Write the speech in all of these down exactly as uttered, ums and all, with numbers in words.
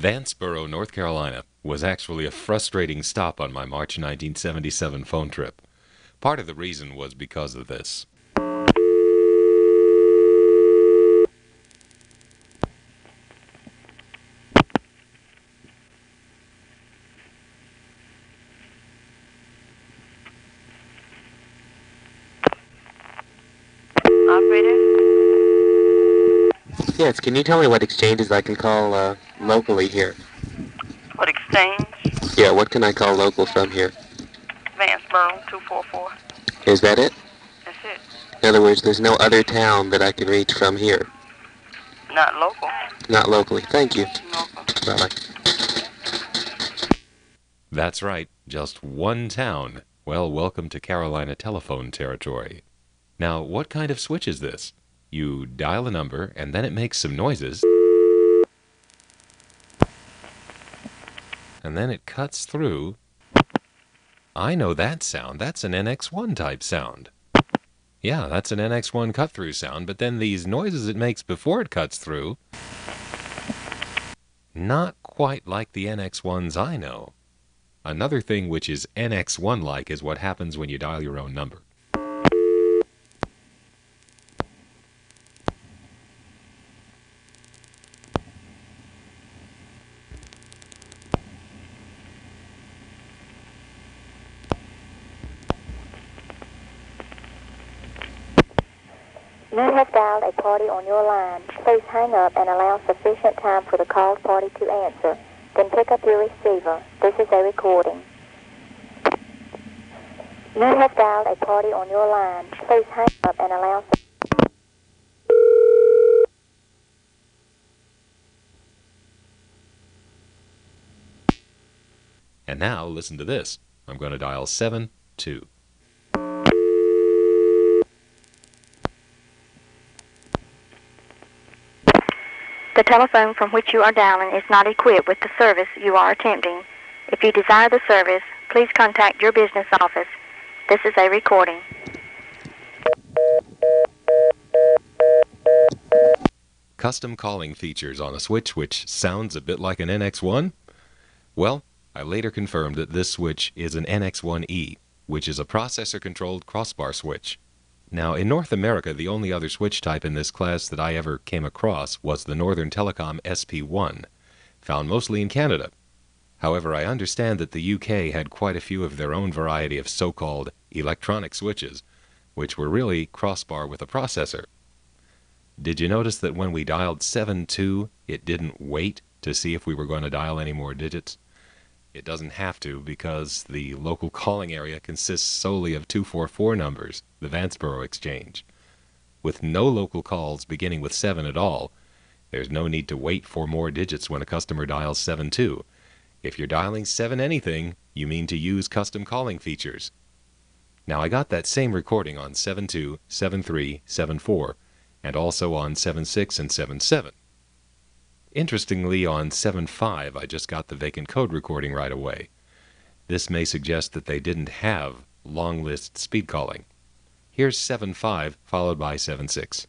Vanceboro, North Carolina, was actually a frustrating stop on my March nineteen seventy-seven phone trip. Part of the reason was because of this. Operator? Yes, can you tell me what exchanges I can call uh, locally here? What exchange? Yeah, what can I call local from here? Vanceboro, two four four. Is that it? That's it. In other words, there's no other town that I can reach from here. Not local. Not locally. Thank you. Local. Bye-bye. That's right, just one town. Well, welcome to Carolina telephone territory. Now, what kind of switch is this? You dial a number, and then it makes some noises, and then it cuts through. I know that sound. That's an N X one type sound. Yeah, that's an N X one cut-through sound, but then these noises it makes before it cuts through, not quite like the N X ones I know. Another thing which is N X one-like is what happens when you dial your own number. You have dialed a party on your line. Please hang up and allow sufficient time for the called party to answer. Then pick up your receiver. This is a recording. You have dialed a party on your line. Please hang up and allow sufficient And now, listen to this. I'm going to dial seven two. The telephone from which you are dialing is not equipped with the service you are attempting. If you desire the service, please contact your business office. This is a recording. Custom calling features on a switch which sounds a bit like an N X one? Well, I later confirmed that this switch is an N X one E, which is a processor-controlled crossbar switch. Now, in North America, the only other switch type in this class that I ever came across was the Northern Telecom S P one, found mostly in Canada. However, I understand that the U K had quite a few of their own variety of so-called electronic switches, which were really crossbar with a processor. Did you notice that when we dialed seven two, it didn't wait to see if we were going to dial any more digits? It doesn't have to, because the local calling area consists solely of two four four numbers, the Vanceboro exchange. With no local calls beginning with seven at all, there's no need to wait for more digits when a customer dials seven two. If you're dialing seven anything, you mean to use custom calling features. Now, I got that same recording on seven two, seven three, seven four, and also on seven six and seven seven. Interestingly, on seven five, I just got the vacant code recording right away. This may suggest that they didn't have long list speed calling. Here's seven five followed by seven six.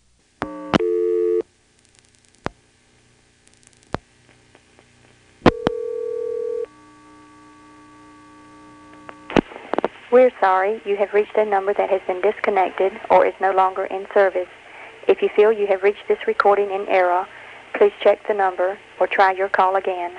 We're sorry, you have reached a number that has been disconnected or is no longer in service. If you feel you have reached this recording in error, please check the number or try your call again.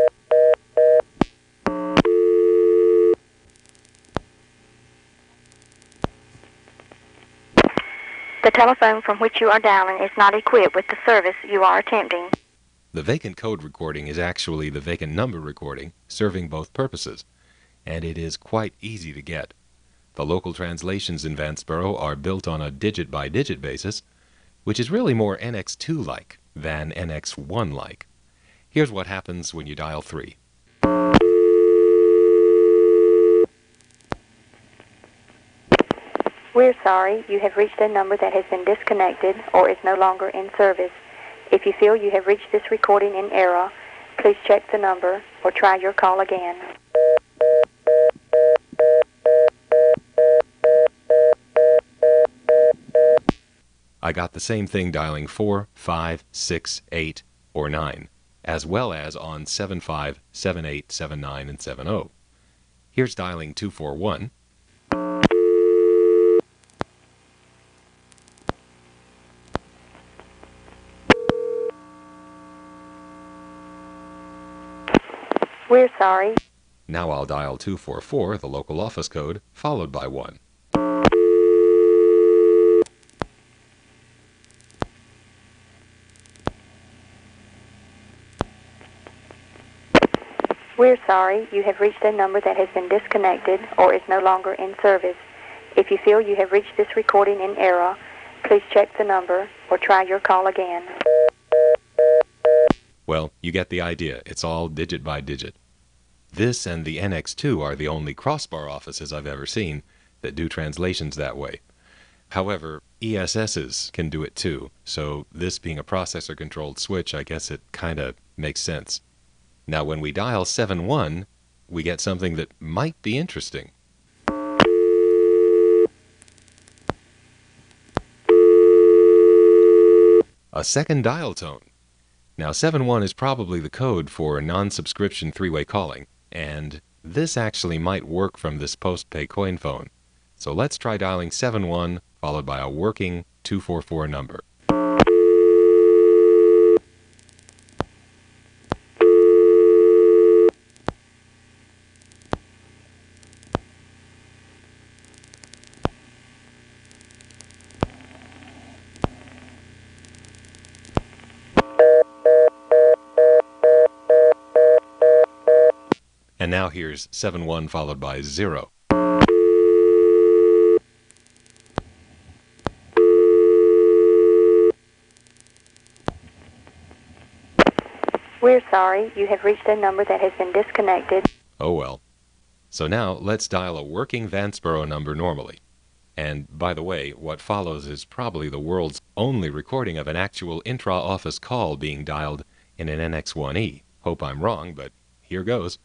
The telephone from which you are dialing is not equipped with the service you are attempting. The vacant code recording is actually the vacant number recording, serving both purposes, and it is quite easy to get. The local translations in Vanceboro are built on a digit-by-digit basis, which is really more N X two-like than N X one-like. Here's what happens when you dial three. We're sorry, you have reached a number that has been disconnected or is no longer in service. If you feel you have reached this recording in error, please check the number or try your call again. I got the same thing dialing four, five, six, eight, or nine. as well as on seven five, seven eight, seven nine, and seven zero. Here's dialing two four one. We're sorry. Now I'll dial two four four, the local office code, followed by one. We're sorry. You have reached a number that has been disconnected or is no longer in service. If you feel you have reached this recording in error, please check the number or try your call again. Well, you get the idea. It's all digit by digit. This and the N X two are the only crossbar offices I've ever seen that do translations that way. However, E S Ss can do it too, so this being a processor-controlled switch, I guess it kind of makes sense. Now, when we dial seven one, we get something that might be interesting. A second dial tone. Now, seven one is probably the code for non-subscription three-way calling, and this actually might work from this post-pay coin phone. So let's try dialing seven one followed by a working two four four number. And now here's seven one followed by zero. We're sorry. You have reached a number that has been disconnected. Oh well. So now let's dial a working Vanceboro number normally. And by the way, what follows is probably the world's only recording of an actual intra-office call being dialed in an N X one E. Hope I'm wrong, but here goes.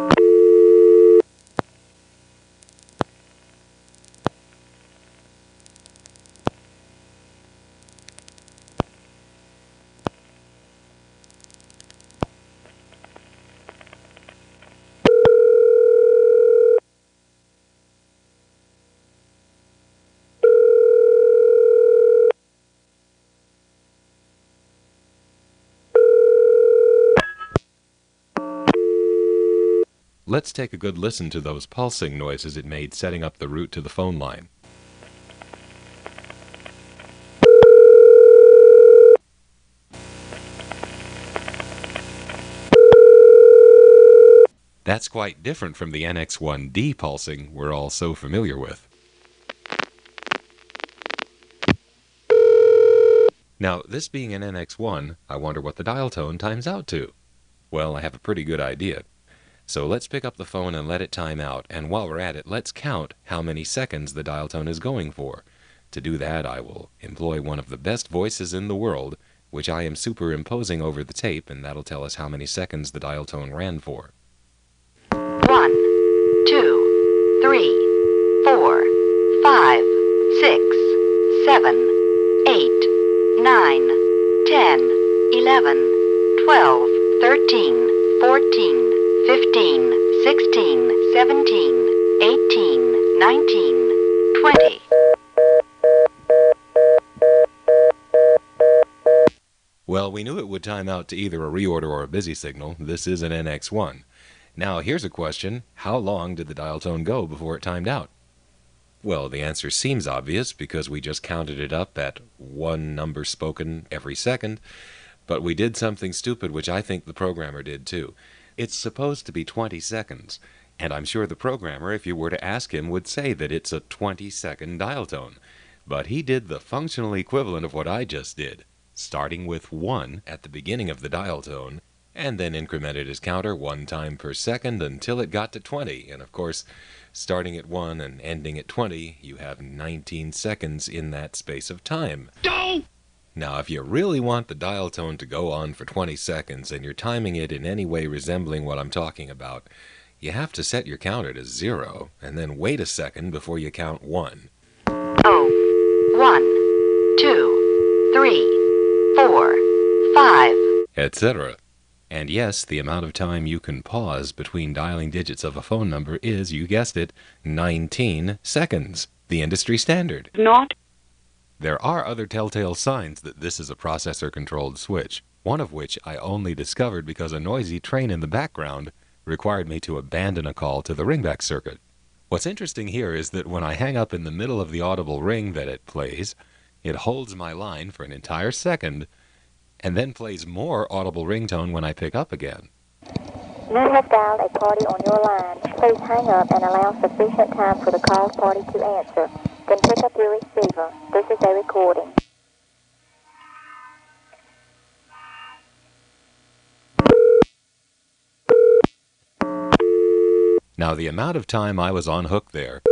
Let's take a good listen to those pulsing noises it made setting up the route to the phone line. That's quite different from the N X one D pulsing we're all so familiar with. Now, this being an N X one, I wonder what the dial tone times out to. Well, I have a pretty good idea. So let's pick up the phone and let it time out, and while we're at it, let's count how many seconds the dial tone is going for. To do that, I will employ one of the best voices in the world, which I am superimposing over the tape, and that'll tell us how many seconds the dial tone ran for. One, two, three, four, five, six, seven, eight, nine, ten, eleven, twelve, thirteen, fourteen, fifteen, sixteen, seventeen, eighteen, nineteen, twenty. Well, we knew it would time out to either a reorder or a busy signal. This is an N X one. Now, here's a question. How long did the dial tone go before it timed out? Well, the answer seems obvious because we just counted it up at one number spoken every second, but we did something stupid which I think the programmer did too. It's supposed to be twenty seconds, and I'm sure the programmer, if you were to ask him, would say that it's a twenty second dial tone. But he did the functional equivalent of what I just did, starting with one at the beginning of the dial tone, and then incremented his counter one time per second until it got to twenty. And of course, starting at one and ending at twenty, you have nineteen seconds in that space of time. Don't! Now, if you really want the dial tone to go on for twenty seconds and you're timing it in any way resembling what I'm talking about, you have to set your counter to zero and then wait a second before you count one. Oh, one, two, three, four, five, et cetera. And yes, the amount of time you can pause between dialing digits of a phone number is, you guessed it, nineteen seconds, the industry standard. Not. There are other telltale signs that this is a processor-controlled switch, one of which I only discovered because a noisy train in the background required me to abandon a call to the ringback circuit. What's interesting here is that when I hang up in the middle of the audible ring that it plays, it holds my line for an entire second, and then plays more audible ringtone when I pick up again. You have dialed a party on your line. Please hang up and allow sufficient time for the called party to answer. Then pick up your receiver. This is a recording. Now, the amount of time I was on hook there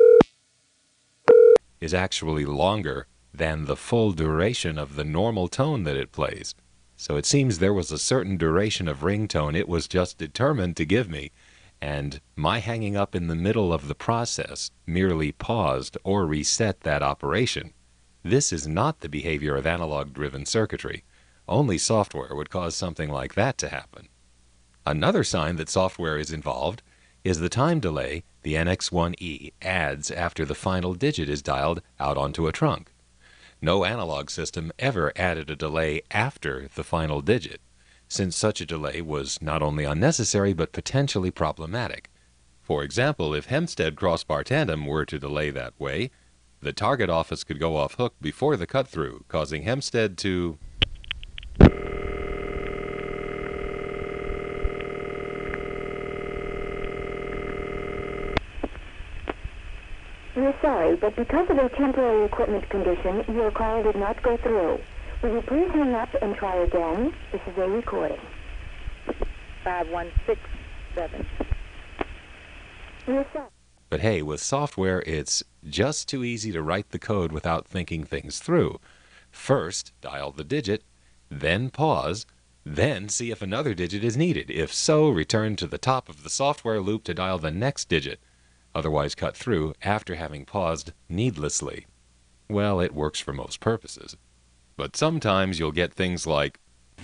is actually longer than the full duration of the normal tone that it plays. So it seems there was a certain duration of ringtone it was just determined to give me, and my hanging up in the middle of the process merely paused or reset that operation. This is not the behavior of analog-driven circuitry. Only software would cause something like that to happen. Another sign that software is involved is the time delay the N X one E adds after the final digit is dialed out onto a trunk. No analog system ever added a delay after the final digit, since such a delay was not only unnecessary but potentially problematic. For example, if Hempstead crossbar tandem were to delay that way, the target office could go off hook before the cut-through, causing Hempstead to... We're sorry, but because of a temporary equipment condition, your call did not go through. Will you please hang up and try again? This is a recording. five one six seven. We're sorry. But hey, with software, it's just too easy to write the code without thinking things through. First, dial the digit, then pause, then see if another digit is needed. If so, return to the top of the software loop to dial the next digit. Otherwise cut through after having paused needlessly. Well, it works for most purposes. But sometimes you'll get things like,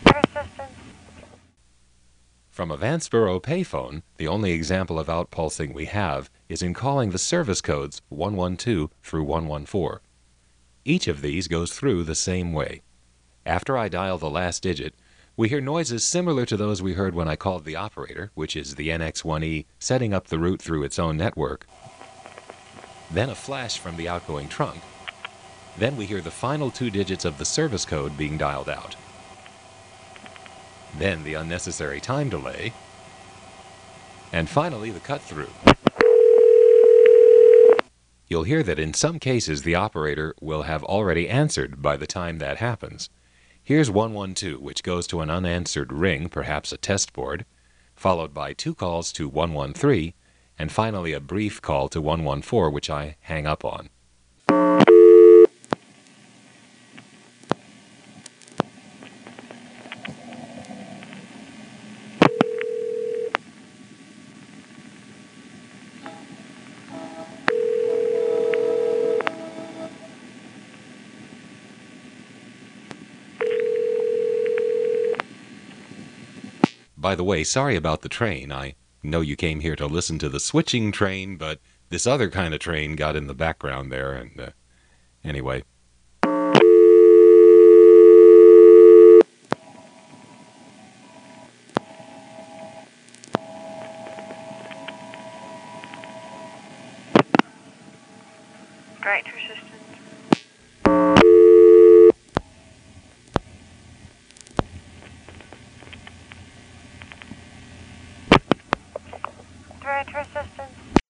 from a Vanceboro payphone, the only example of outpulsing we have is in calling the service codes one one two through one one four. Each of these goes through the same way. After I dial the last digit, we hear noises similar to those we heard when I called the operator, which is the N X one E setting up the route through its own network. Then a flash from the outgoing trunk. Then we hear the final two digits of the service code being dialed out. Then the unnecessary time delay. And finally the cut-through. You'll hear that in some cases the operator will have already answered by the time that happens. Here's one one two, which goes to an unanswered ring, perhaps a test board, followed by two calls to one one three, and finally a brief call to one one four, which I hang up on. By the way, sorry about the train. I know you came here to listen to the switching train, but this other kind of train got in the background there, and uh, anyway. Director assistance. Director assistance.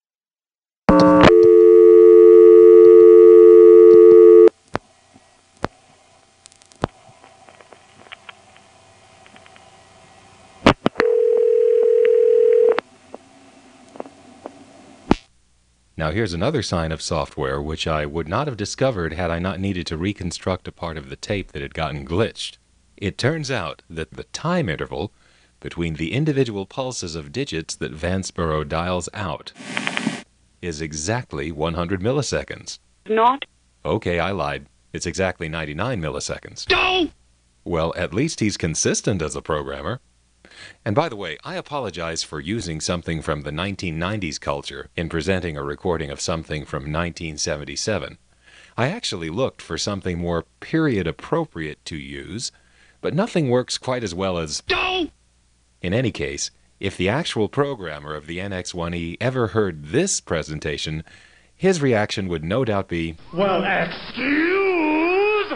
Now here's another sign of software which I would not have discovered had I not needed to reconstruct a part of the tape that had gotten glitched. It turns out that the time interval between the individual pulses of digits that Vanceboro dials out is exactly one hundred milliseconds. Not. Okay, I lied. It's exactly ninety-nine milliseconds. Well, at least he's consistent as a programmer. And by the way, I apologize for using something from the nineteen nineties culture in presenting a recording of something from nineteen seventy-seven. I actually looked for something more period appropriate to use, but nothing works quite as well as... In any case, if the actual programmer of the N X one E ever heard this presentation, his reaction would no doubt be, Well, excuse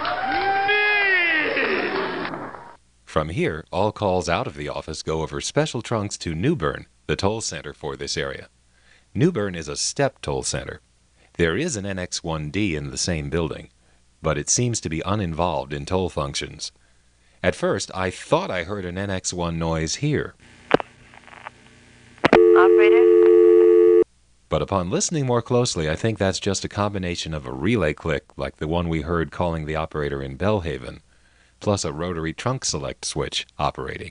me! From here, all calls out of the office go over special trunks to New Bern, the toll center for this area. New Bern is a step toll center. There is an N X one D in the same building, but it seems to be uninvolved in toll functions. At first, I thought I heard an N X one noise here. Operator? But upon listening more closely, I think that's just a combination of a relay click like the one we heard calling the operator in Belhaven, plus a rotary trunk select switch operating.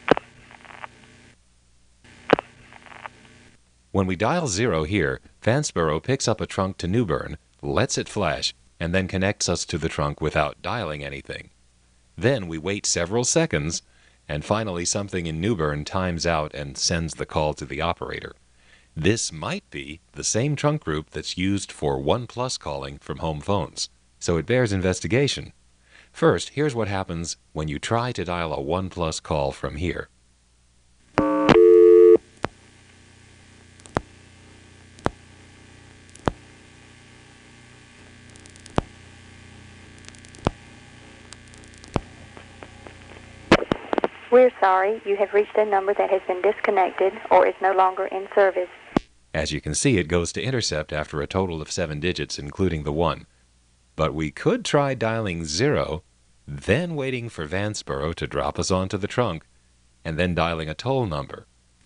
When we dial zero here, Vanceboro picks up a trunk to New Bern, lets it flash, and then connects us to the trunk without dialing anything. Then we wait several seconds, and finally something in New Bern times out and sends the call to the operator. This might be the same trunk group that's used for one plus calling from home phones, so it bears investigation. First, here's what happens when you try to dial a one plus call from here. We're sorry, you have reached a number that has been disconnected or is no longer in service. As you can see, it goes to intercept after a total of seven digits, including the one. But we could try dialing zero, then waiting for Vanceboro to drop us onto the trunk, and then dialing a toll number.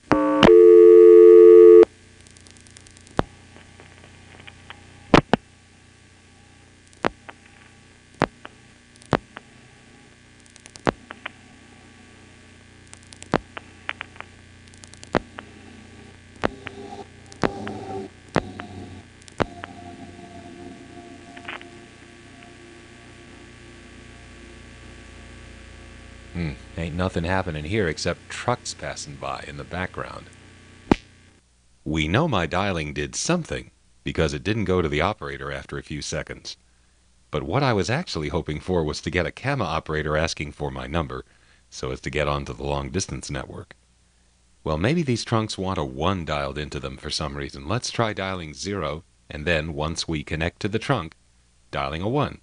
Hmm, ain't nothing happening here except trucks passing by in the background. We know my dialing did something, because it didn't go to the operator after a few seconds. But what I was actually hoping for was to get a C A M A operator asking for my number, so as to get onto the long-distance network. Well, maybe these trunks want a one dialed into them for some reason. Let's try dialing zero, and then, once we connect to the trunk, dialing a one.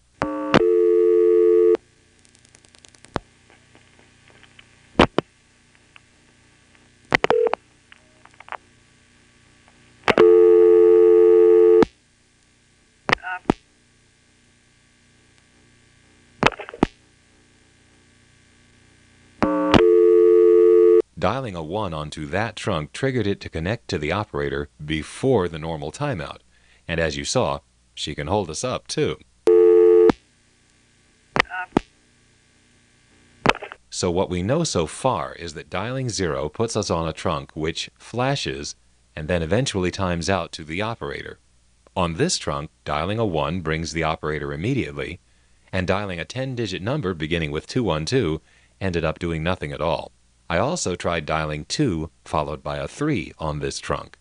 Dialing a one onto that trunk triggered it to connect to the operator before the normal timeout. And as you saw, she can hold us up too. So what we know so far is that dialing zero puts us on a trunk which flashes and then eventually times out to the operator. On this trunk, dialing a one brings the operator immediately, and dialing a ten-digit number beginning with two one two ended up doing nothing at all. I also tried dialing two, followed by a three on this trunk.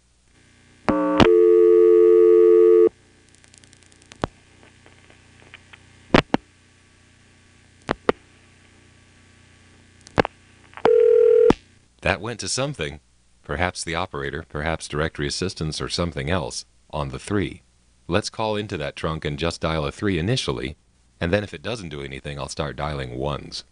That went to something. Perhaps the operator, perhaps directory assistance or something else, on the three. Let's call into that trunk and just dial a three initially, and then if it doesn't do anything, I'll start dialing ones.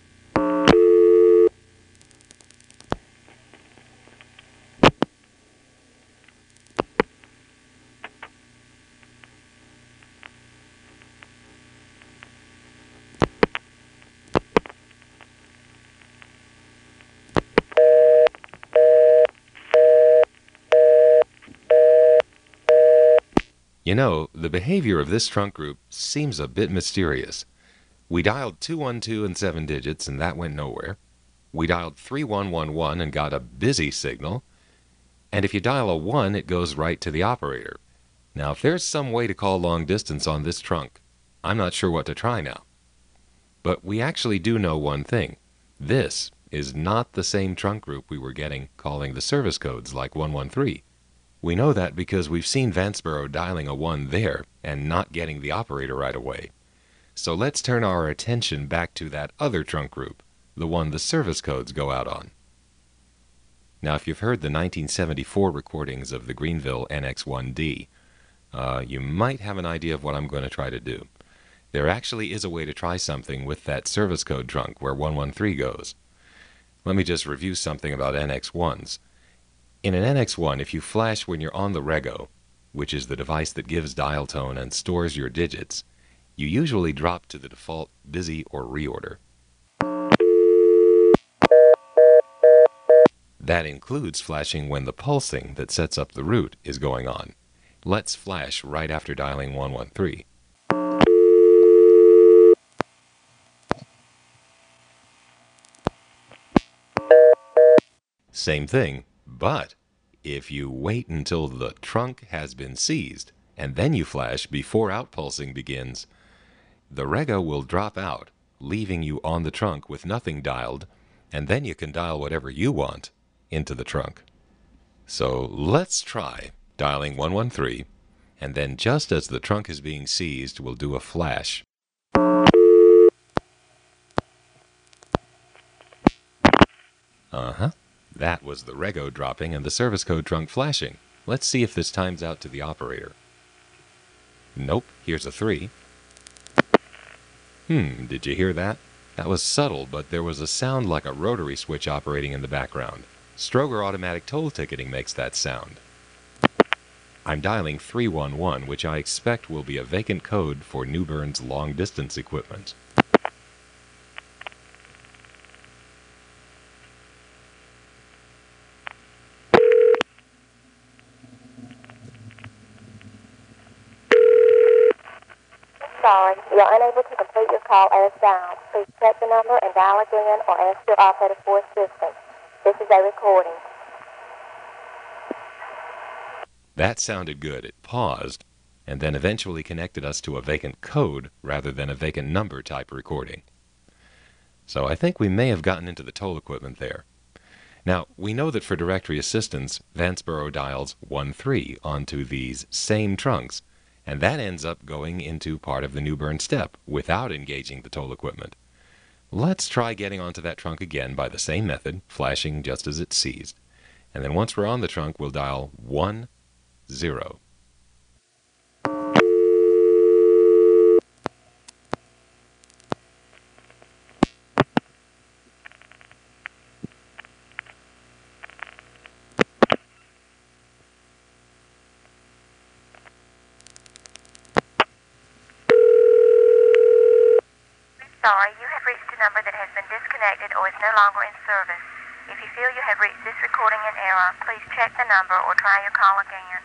You know, the behavior of this trunk group seems a bit mysterious. We dialed two one two and seven digits, and that went nowhere. We dialed three one one one and got a busy signal. And if you dial a one, it goes right to the operator. Now, if there's some way to call long distance on this trunk, I'm not sure what to try now. But we actually do know one thing. This is not the same trunk group we were getting calling the service codes like one one three. We know that because we've seen Vanceboro dialing a one there and not getting the operator right away. So let's turn our attention back to that other trunk group, the one the service codes go out on. Now, if you've heard the nineteen seventy-four recordings of the Greenville N X one D, uh, you might have an idea of what I'm going to try to do. There actually is a way to try something with that service code trunk where one one three goes. Let me just review something about N X ones. In an N X one, if you flash when you're on the Rego, which is the device that gives dial tone and stores your digits, you usually drop to the default busy or reorder. That includes flashing when the pulsing that sets up the route is going on. Let's flash right after dialing one one three. Same thing, but if you wait until the trunk has been seized and then you flash before outpulsing begins, the Rego will drop out, leaving you on the trunk with nothing dialed, and then you can dial whatever you want into the trunk. So let's try dialing one one three, and then just as the trunk is being seized, we'll do a flash. Uh-huh. That was the Rego dropping and the service code trunk flashing. Let's see if this times out to the operator. Nope, here's a three. Hmm, did you hear that? That was subtle, but there was a sound like a rotary switch operating in the background. Stroger Automatic Toll Ticketing makes that sound. I'm dialing three one one, which I expect will be a vacant code for New Bern's long-distance equipment. Sorry, you're unable to complete your call as dialed. Please check the number and dial again or ask your operator for assistance. This is a recording. That sounded good. It paused, and then eventually connected us to a vacant code rather than a vacant number type recording. So I think we may have gotten into the toll equipment there. Now, we know that for directory assistance, Vanceboro dials one three onto these same trunks, and that ends up going into part of the New Bern step without engaging the toll equipment. Let's try getting onto that trunk again by the same method, flashing just as it's seized. And then once we're on the trunk, we'll dial one zero. Sorry, you have reached a number that has been disconnected or is no longer in service. If you feel you have reached this recording in error, please check the number or try your call again.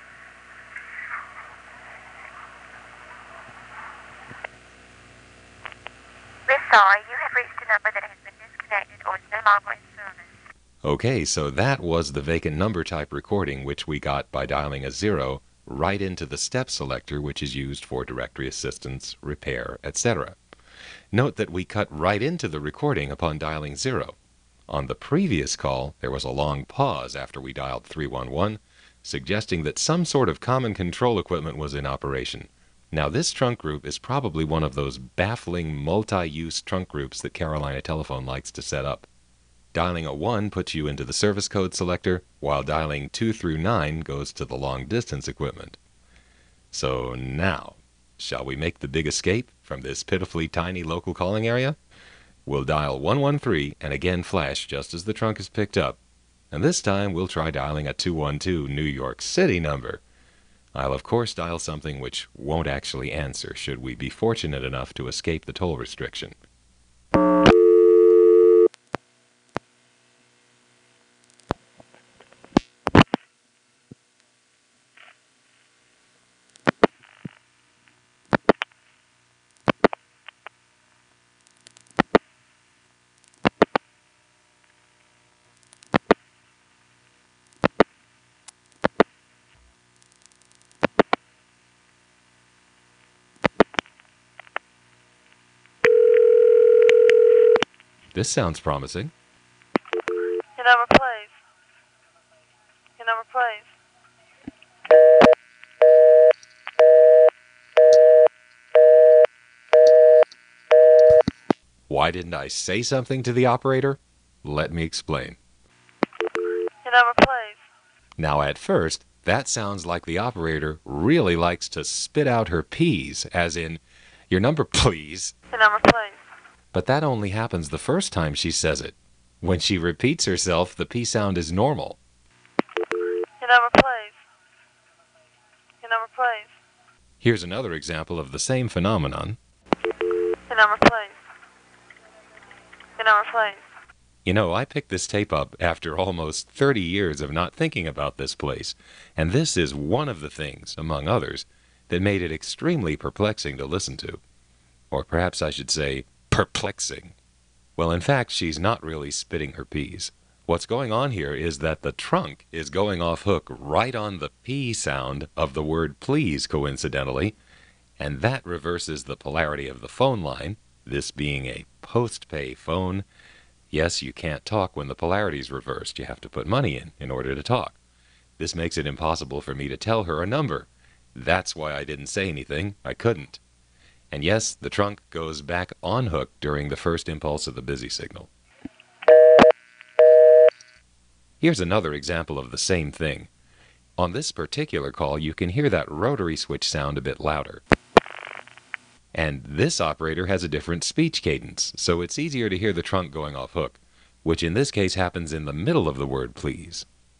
We're sorry, you have reached a number that has been disconnected or is no longer in service. Okay, so that was the vacant number type recording, which we got by dialing a zero right into the step selector, which is used for directory assistance, repair, et cetera. Note that we cut right into the recording upon dialing zero. On the previous call, there was a long pause after we dialed three one one, suggesting that some sort of common control equipment was in operation. Now, this trunk group is probably one of those baffling multi-use trunk groups that Carolina Telephone likes to set up. Dialing a one puts you into the service code selector, while dialing two through nine goes to the long-distance equipment. So now, shall we make the big escape from this pitifully tiny local calling area? We'll dial one one three and again flash just as the trunk is picked up. And this time we'll try dialing a two one two New York City number. I'll of course dial something which won't actually answer should we be fortunate enough to escape the toll restriction. This sounds promising. please. Why didn't I say something to the operator? Let me explain. Your number, please. Now, at first, that sounds like the operator really likes to spit out her P's, as in, your number, please. Your number, please. But that only happens the first time she says it. When she repeats herself, the P sound is normal. Your number, please. Your number, please. Here's another example of the same phenomenon. Your number, please. Your number, please. You know, I picked this tape up after almost thirty years of not thinking about this place, and this is one of the things, among others, that made it extremely perplexing to listen to. Or perhaps I should say, perplexing. Well, in fact, she's not really spitting her P's. What's going on here is that the trunk is going off hook right on the P sound of the word please, coincidentally, and that reverses the polarity of the phone line, this being a post-pay phone. Yes, you can't talk when the polarity's reversed. You have to put money in in order to talk. This makes it impossible for me to tell her a number. That's why I didn't say anything. I couldn't. And yes, the trunk goes back on hook during the first impulse of the busy signal. Here's another example of the same thing. On this particular call, you can hear that rotary switch sound a bit louder. And this operator has a different speech cadence, so it's easier to hear the trunk going off hook, which in this case happens in the middle of the word please.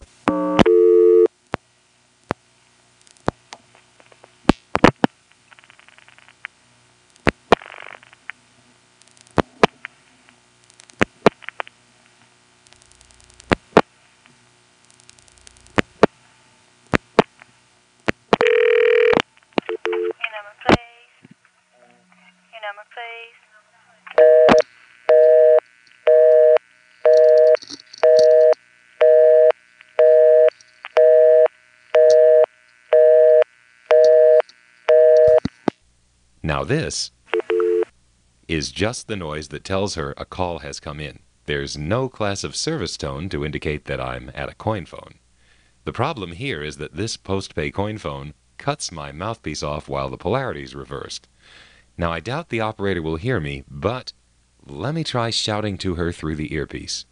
Now this is just the noise that tells her a call has come in. There's no class of service tone to indicate that I'm at a coin phone. The problem here is that this post-pay coin phone cuts my mouthpiece off while the polarity's reversed. Now I doubt the operator will hear me, but let me try shouting to her through the earpiece.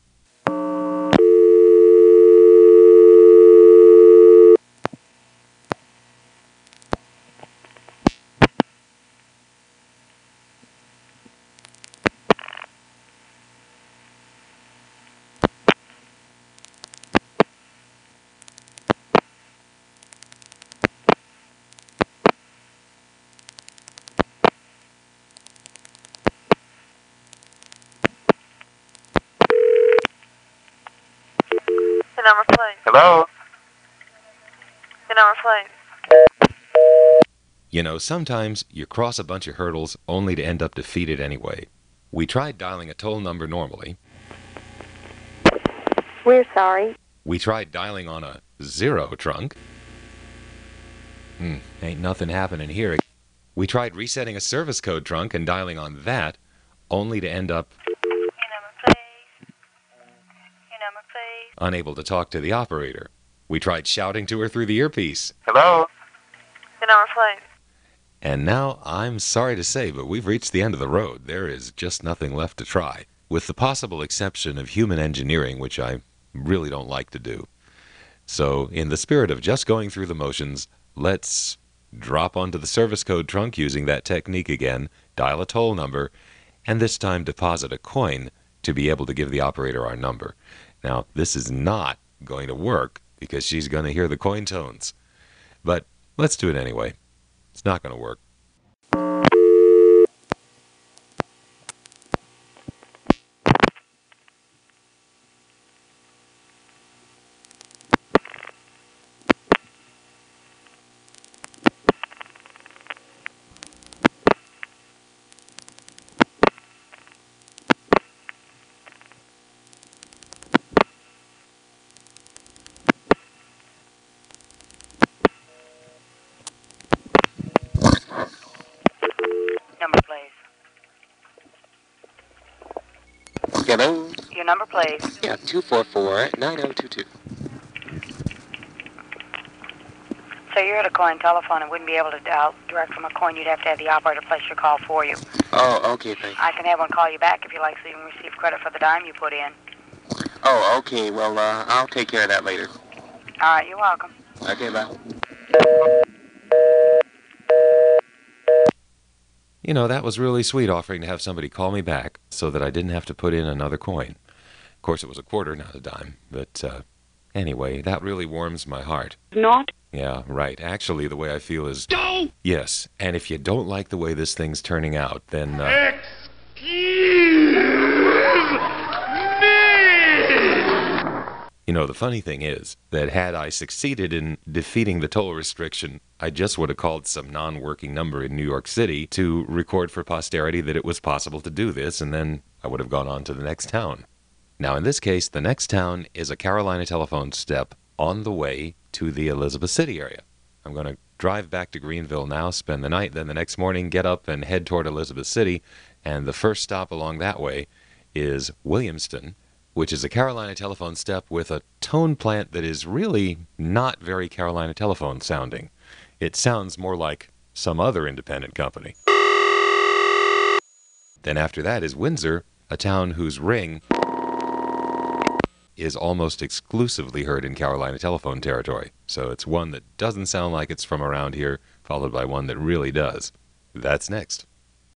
Your number, please. Hello? Your number, please. You know, sometimes you cross a bunch of hurdles only to end up defeated anyway. We tried dialing a toll number normally. We're sorry. We tried dialing on a zero trunk. Hmm, ain't nothing happening here. We tried resetting a service code trunk and dialing on that, only to end up Your number, please. Your number, please. unable to talk to the operator. We tried shouting to her through the earpiece. Hello? Your number, please. And now, I'm sorry to say, but we've reached the end of the road. There is just nothing left to try, with the possible exception of human engineering, which I really don't like to do. So, in the spirit of just going through the motions, let's drop onto the service code trunk using that technique again, dial a toll number, and this time deposit a coin to be able to give the operator our number. Now, this is not going to work because she's going to hear the coin tones. But let's do it anyway. It's not going to work. Number, please. Hello? Your number, please. Yeah, two four four, nine oh two two. So you're at a coin telephone and wouldn't be able to dial direct from a coin. You'd have to have the operator place your call for you. Oh, okay, thanks. I can have one call you back if you like, so you can receive credit for the dime you put in. Oh, okay. Well, uh, I'll take care of that later. All right, you're welcome. Okay, bye. You know, that was really sweet, offering to have somebody call me back so that I didn't have to put in another coin. Of course, it was a quarter, not a dime. But uh, anyway, that really warms my heart. Not. Yeah, right. Actually, the way I feel is... Don't! Yes, and if you don't like the way this thing's turning out, then... Uh, Excuse me! You know, the funny thing is that had I succeeded in defeating the toll restriction, I just would have called some non-working number in New York City to record for posterity that it was possible to do this, and then I would have gone on to the next town. Now, in this case, the next town is a Carolina telephone step on the way to the Elizabeth City area. I'm going to drive back to Greenville now, spend the night, then the next morning get up and head toward Elizabeth City, and the first stop along that way is Williamston, which is a Carolina telephone step with a tone plant that is really not very Carolina telephone sounding. It sounds more like some other independent company. Then after that is Windsor, a town whose ring is almost exclusively heard in Carolina telephone territory. So it's one that doesn't sound like it's from around here, followed by one that really does. That's next.